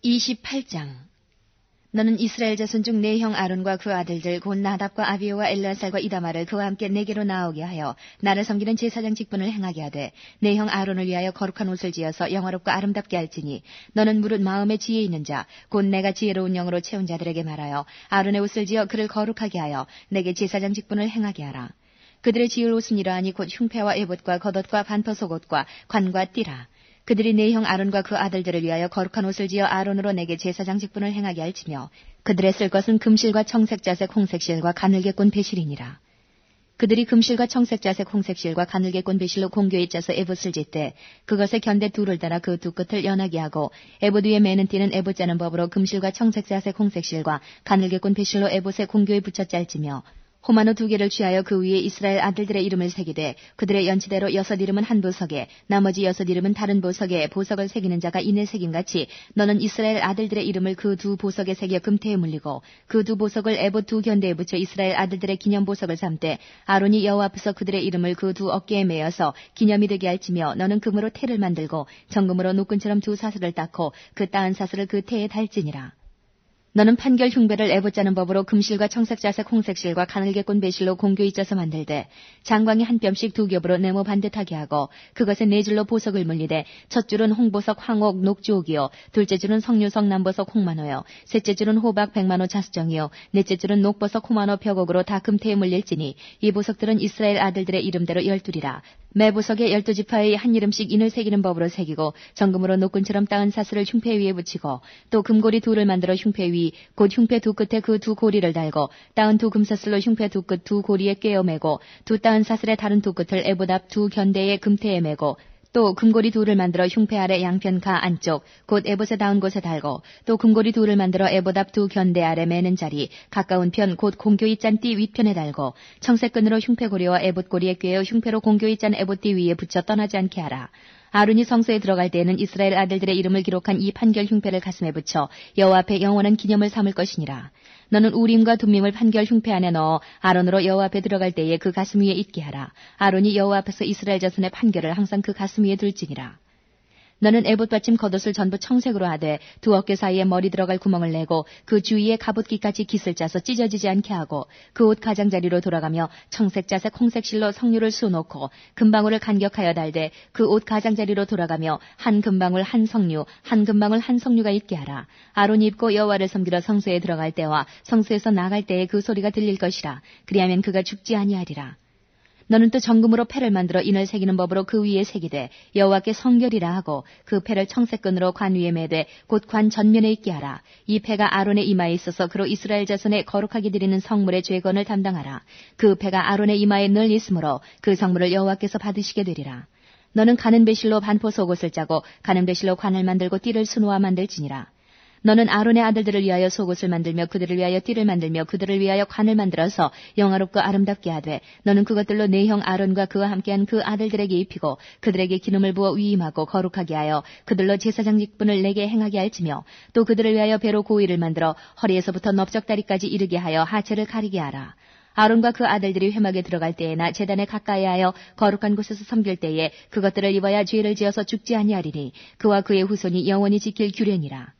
28장. 너는 이스라엘 자손 중 내 형 아론과 그 아들들 곧 나답과 아비오와 엘르아살과 이다말을 그와 함께 내게로 나오게 하여 나를 섬기는 제사장 직분을 행하게 하되 내 형 아론을 위하여 거룩한 옷을 지어서 영화롭고 아름답게 할지니 너는 무릇 마음에 지혜 있는 자 곧 내가 지혜로운 영으로 채운 자들에게 말하여 아론의 옷을 지어 그를 거룩하게 하여 내게 제사장 직분을 행하게 하라. 그들의 지을 옷은 이러하니 곧 흉패와 에봇과 겉옷과 반포 속옷과 관과 띠라. 그들이 내 형 아론과 그 아들들을 위하여 거룩한 옷을 지어 아론으로 내게 제사장 직분을 행하게 할지며 그들의 쓸 것은 금실과 청색자색 홍색실과 가늘게꼰 배실이니라. 그들이 금실과 청색자색 홍색실과 가늘게꼰 배실로 공교에 짜서 에봇을 짓되 그것의 견대 둘을 따라 그 두 끝을 연하게 하고 에봇 위에 매는 띠는 에봇 짜는 법으로 금실과 청색자색 홍색실과 가늘게꼰 배실로 에봇의 공교에 붙여 짤지며 호마노 2개를 취하여 그 위에 이스라엘 아들들의 이름을 새기되 그들의 연치대로 6 이름은 한 보석에 나머지 6 이름은 다른 보석에 보석을 새기는 자가 이내 새김같이 너는 이스라엘 아들들의 이름을 그 2 보석에 새겨 금태에 물리고 그 2 보석을 에봇 2 견대에 붙여 이스라엘 아들들의 기념 보석을 삼되 아론이 여호와 앞에서 그들의 이름을 그 2 어깨에 매어서 기념이 되게 할지며 너는 금으로 태를 만들고 정금으로 노끈처럼 2 사슬을 닦고 그 따은 사슬을 그 태에 달지니라. 너는 판결 흉배를 에봇 짜는 법으로 금실과 청색자색 홍색실과 가늘게꼰 배실로 공교히 짜서 만들되 장광이 한 뼘씩 2겹으로 네모 반듯하게 하고 그것에 4줄로 보석을 물리되 첫 줄은 홍보석 황옥 녹주옥이요 둘째 줄은 석류석 남보석 홍만호요 셋째 줄은 호박 백만호 자수정이요 넷째 줄은 녹보석 호만호 벽옥으로 다 금태에 물릴지니 이 보석들은 이스라엘 아들들의 이름대로 12이라. 매 보석에 12지파의 한 이름씩 인을 새기는 법으로 새기고 정금으로 노끈처럼 따은 사슬을 흉패 위에 붙이고 또 금고리 2를 만들어 흉패 위 곧 흉패 2 끝에 그 2 고리를 달고 따은 2 금사슬로 흉패 2 끝 2 고리에 꿰어 매고 2 따은 사슬의 다른 2 끝을 에봇 앞 2 견대의 금태에 매고 또 금고리 2를 만들어 흉패 아래 양편 가 안쪽 곧 에봇에 닿은 곳에 달고 또 금고리 2를 만들어 에봇 앞 2 견대 아래 매는 자리 가까운 편 곧 공교이 짠 띠 윗편에 달고 청색끈으로 흉패 고리와 에봇 고리에 꿰어 흉패로 공교이 짠 에봇 띠 위에 붙여 떠나지 않게 하라. 아론이 성소에 들어갈 때에는 이스라엘 아들들의 이름을 기록한 이 판결 흉패를 가슴에 붙여 여호와 앞에 영원한 기념을 삼을 것이니라. 너는 우림과 둠밈을 판결 흉패 안에 넣어 아론으로 여호와 앞에 들어갈 때에 그 가슴 위에 있게 하라. 아론이 여호와 앞에서 이스라엘 자손의 판결을 항상 그 가슴 위에 둘지니라. 너는 에봇 받침 겉옷을 전부 청색으로 하되 2 어깨 사이에 머리 들어갈 구멍을 내고 그 주위에 갑옷깃까지 깃을 짜서 찢어지지 않게 하고 그 옷 가장자리로 돌아가며 청색자색 홍색실로 석류를 쑤놓고 금방울을 간격하여 달되 그 옷 가장자리로 돌아가며 한 금방울 한 석류 한 금방울 한 석류가 있게 하라. 아론이 입고 여호와를 섬기러 성소에 들어갈 때와 성소에서 나갈 때에 그 소리가 들릴 것이라. 그리하면 그가 죽지 아니하리라. 너는 또 정금으로 패를 만들어 인을 새기는 법으로 그 위에 새기되 여호와께 성결이라 하고 그 패를 청색끈으로 관 위에 매되 곧 관 전면에 있게 하라. 이 패가 아론의 이마에 있어서 그로 이스라엘 자손의 거룩하게 드리는 성물의 죄건을 담당하라. 그 패가 아론의 이마에 늘 있으므로 그 성물을 여호와께서 받으시게 되리라. 너는 가는 배실로 반포 속옷을 짜고 가는 배실로 관을 만들고 띠를 수놓아 만들지니라. 너는 아론의 아들들을 위하여 속옷을 만들며 그들을 위하여 띠를 만들며 그들을 위하여 관을 만들어서 영화롭고 아름답게 하되 너는 그것들로 내 형 아론과 그와 함께한 그 아들들에게 입히고 그들에게 기름을 부어 위임하고 거룩하게 하여 그들로 제사장 직분을 내게 행하게 할지며 또 그들을 위하여 배로 고위를 만들어 허리에서부터 넓적다리까지 이르게 하여 하체를 가리게 하라. 아론과 그 아들들이 회막에 들어갈 때에나 제단에 가까이 하여 거룩한 곳에서 섬길 때에 그것들을 입어야 죄를 지어서 죽지 아니하리니 그와 그의 후손이 영원히 지킬 규례니라.